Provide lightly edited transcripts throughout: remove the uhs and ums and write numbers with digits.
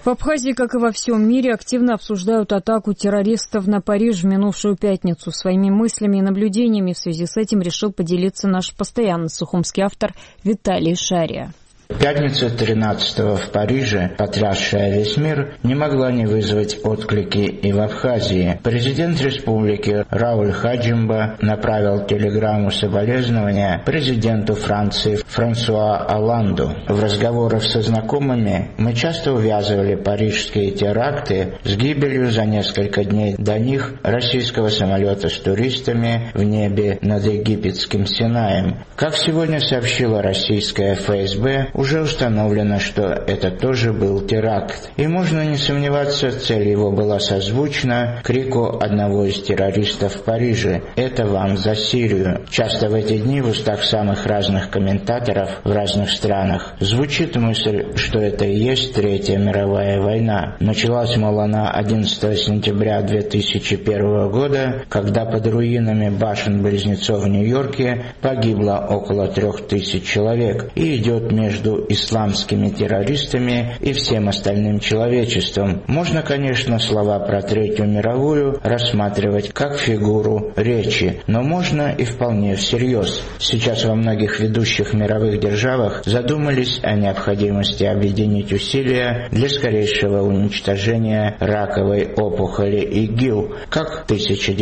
В Абхазии, как и во всем мире, активно обсуждают атаку террористов на Париж в минувшую пятницу. Своими мыслями и наблюдениями в связи с этим решил поделиться наш постоянный сухумский автор Виталий Шария. Пятница 13-го в Париже, потрясшая весь мир, не могла не вызвать отклики и в Абхазии. Президент республики Рауль Хаджимба направил телеграмму соболезнования президенту Франции Франсуа Олланду. В разговорах со знакомыми мы часто увязывали парижские теракты с гибелью за несколько дней до них российского самолета с туристами в небе над египетским Синаем. Как сегодня сообщила российская ФСБ, уже установлено, что это тоже был теракт. И можно не сомневаться, цель его была созвучна крику одного из террористов в Париже: «Это вам за Сирию». Часто в эти дни в устах самых разных комментаторов в разных странах звучит мысль, что это и есть Третья мировая война. Началась, мол, она 11 сентября 2001 года, когда под руинами башен-близнецов в Нью-Йорке погибло около 3000 человек, и идет между исламскими террористами и всем остальным человечеством. Можно, конечно, слова про Третью мировую рассматривать как фигуру речи, но можно и вполне всерьез. Сейчас во многих ведущих мировых державах задумались о необходимости объединить усилия для скорейшего уничтожения раковой опухоли ИГИЛ. Как в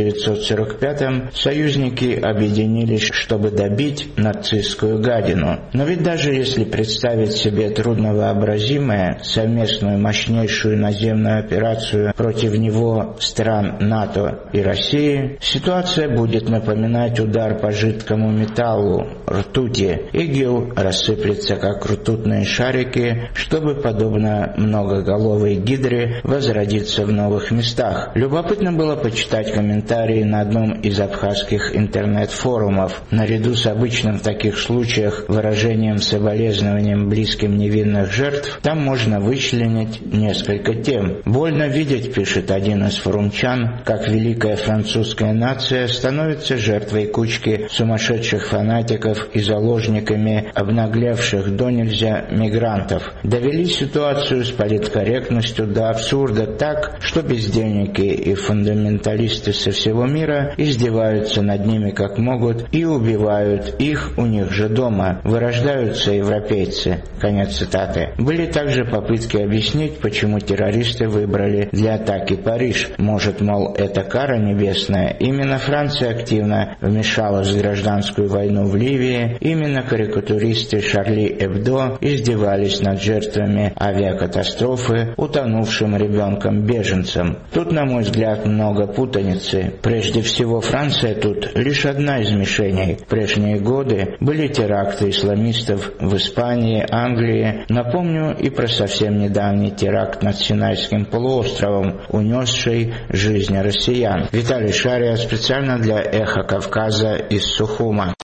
1945-м союзники объединились, чтобы добить нацистскую гадину. Но ведь даже если представить себе трудновообразимое, совместную мощнейшую наземную операцию против него стран НАТО и России, ситуация будет напоминать удар по жидкому металлу, ртути. ИГИЛ рассыплется как ртутные шарики, чтобы, подобно многоголовой гидре, возродиться в новых местах. Любопытно было почитать комментарии на одном из абхазских интернет-форумов. Наряду с обычным в таких случаях выражением соболезнования близким невинных жертв, там можно вычленить несколько тем. «Больно видеть, — пишет один из форумчан, — как великая французская нация становится жертвой кучки сумасшедших фанатиков и заложниками обнаглевших донельзя мигрантов. Довели ситуацию с политкорректностью до абсурда так, что бездельники и фундаменталисты со всего мира издеваются над ними как могут и убивают их у них же дома. Вырождаются европейцы». Конец цитаты. Были также попытки объяснить, почему террористы выбрали для атаки Париж. Может, мол, это кара небесная. Именно Франция активно вмешалась в гражданскую войну в Ливии. Именно карикатуристы Шарли Эбдо издевались над жертвами авиакатастрофы, утонувшим ребенком-беженцем. Тут, на мой взгляд, много путаницы. Прежде всего, Франция тут лишь одна из мишеней. В прежние годы были теракты исламистов в Испании, Англии. Напомню и про совсем недавний теракт над Синайским полуостровом, унесший жизни россиян. Виталий Шария специально для «Эхо Кавказа» из Сухума.